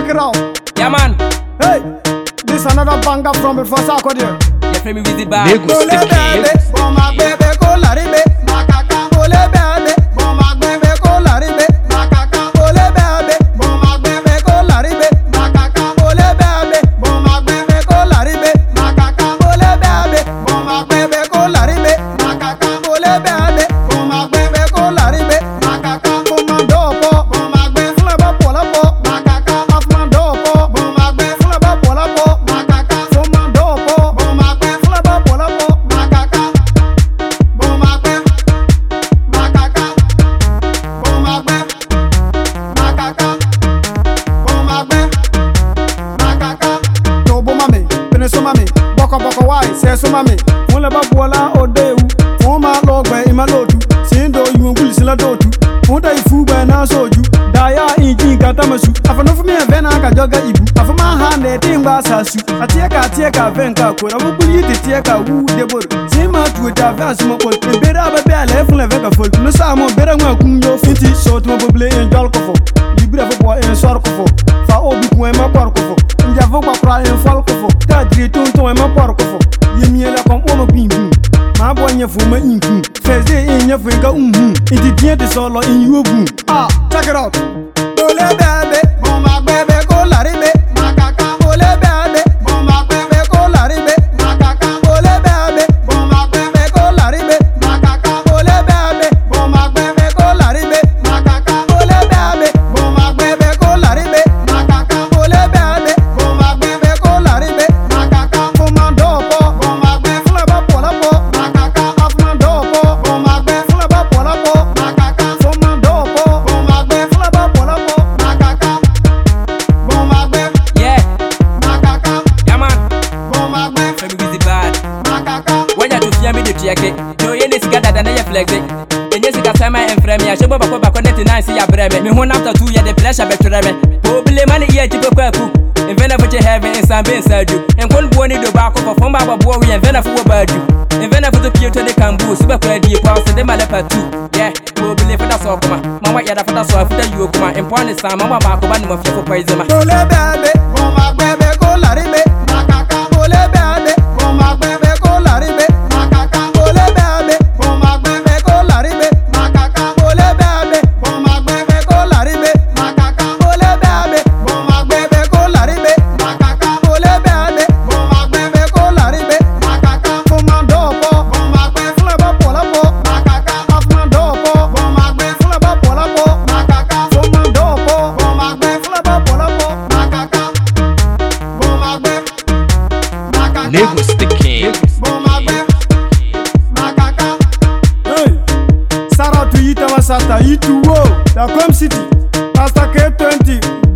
it out. Yeah, man. Hey, this another banger from before Sarkodie. You feel me with the bag? Ole bebe, bon ma bebe ko laribe, makaka. Ole bebe, bon ma bebe ko laribe, makaka. Ole bebe, bon ma bebe ko laribe, makaka. Ole bebe, bon ma bebe ko laribe, makaka. Ole bebe, bon ma bebe ko laribe, makaka. Ole bebe, bon ma bebe ko laribe, makaka. Komando po, bon ma bebe flaba pola po, makaka. Afmando po, bon ma bebe flaba pola po, makaka. Komando po, bon ma bebe flaba pola po, makaka. Bon ma bebe, makaka. Bon ma bebe, makaka. Bon ma bebe, makaka. No bo mami, pene so mami, boko boko wai, se so mami. Won le ba bola ode wu, won ma logbe ima lodu. Sindo yu ngul sila dotu. Won da ifu ba na soju. Da ya inji gata masu. Afano fu mi vena ka joga ibu. Afama ha ne timba sasu. Atieka venka ko. Abu buli tieka wu debor. Sima tu ta vas mo pol. Bera ba be ale fu le veka fol. No sa mo bera ngwa kunyo finti. So to mo ble en jol ko fo. Libre fo bo en sor ko fo. Fa obi ku en ma por ko fo. Nja fo kwa pra en fol ko fo. Ta dri ton en ma por ko fo. Yemiela kom o mo bin. Ma boy fu ma inku. Feze en fu ga Iti bien de solo in yobu. Ah, check it out. Ole bebe, bon ma bebe ko laribe, makaka. Ole bebe, bon ma bebe ko laribe, makaka. Ole bebe, bon ma bebe ko laribe, makaka. Ole bebe, bon ma bebe ko laribe, makaka. Ole bebe, bon ma bebe ko laribe, makaka. Ole bebe, bon ma bebe ko laribe, makaka. Komando po, bon ma bebe flaba pola po, makaka. Afmando po, bon ma bebe flaba pola po, makaka. Komando po, bon ma bebe flaba pola po, makaka. Bon ma bebe, Yeah, makaka. yeah, man. Bon ma bebe, Feel me with the bag. makaka. When you fear me, the check. No, you need to get that and you flex it. And yes, you can send my and frame. I should go back on 99. See, I brave me. When after 2 years, the pleasure better me. Probably money here to go quick. And when I put your heaven in some being said you. And one boy need to back up from Baba Boy and then I for about you. And then I put the pew to the cambu, super credit, pass and then my leper too. Yeah, probably for that sort of my white yada for that sort of you come and point is some mama back on my for poison. Ole bebe, bon ma bebe ko laribe, makaka. Ole bebe, bon ma bebe ko laribe, makaka. Ole bebe, bon ma bebe ko laribe, makaka. Ole bebe, bon ma bebe ko laribe, makaka. Ole bebe, bon ma bebe ko laribe, makaka. Ole bebe, bon ma bebe ko laribe, makaka. Komando po, bon ma bebe flaba pola po, makaka. Afmando po, bon ma bebe flaba pola po, makaka. Komando po, bon ma bebe flaba pola po, makaka. Bon ma bebe, makaka. Lagos the king. Bon ma bebe, makaka. Hey, Sarah to Ita Wasata, Itu Wo, the Com City, Pastor K20.